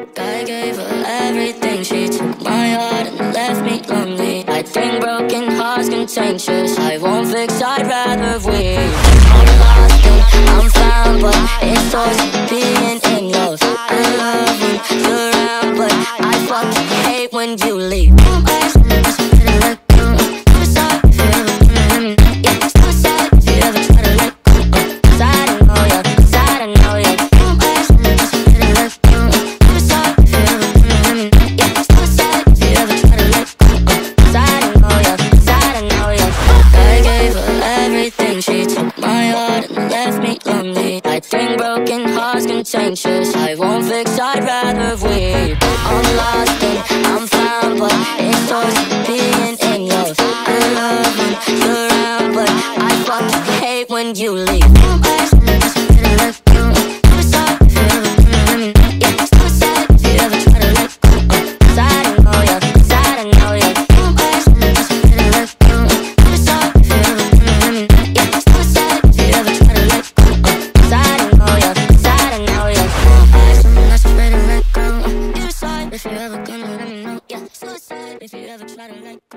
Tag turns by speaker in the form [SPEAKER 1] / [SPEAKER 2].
[SPEAKER 1] I gave her everything. She took my heart and left me lonely. I think broken hearts contagious. I won't fix, I'd rather weep. I'm lost and I'm found, but it's always being in love. I love when you're around, but I fucking hate when you leave. She took my heart and left me lonely. I think broken hearts contagious. I won't fix, I'd rather weep. I'm lost and I'm found, but it's always being in love. I love when you're around, but I fucking hate when you leave. If you ever gonna let me know, yeah, suicide. If you ever try to let go.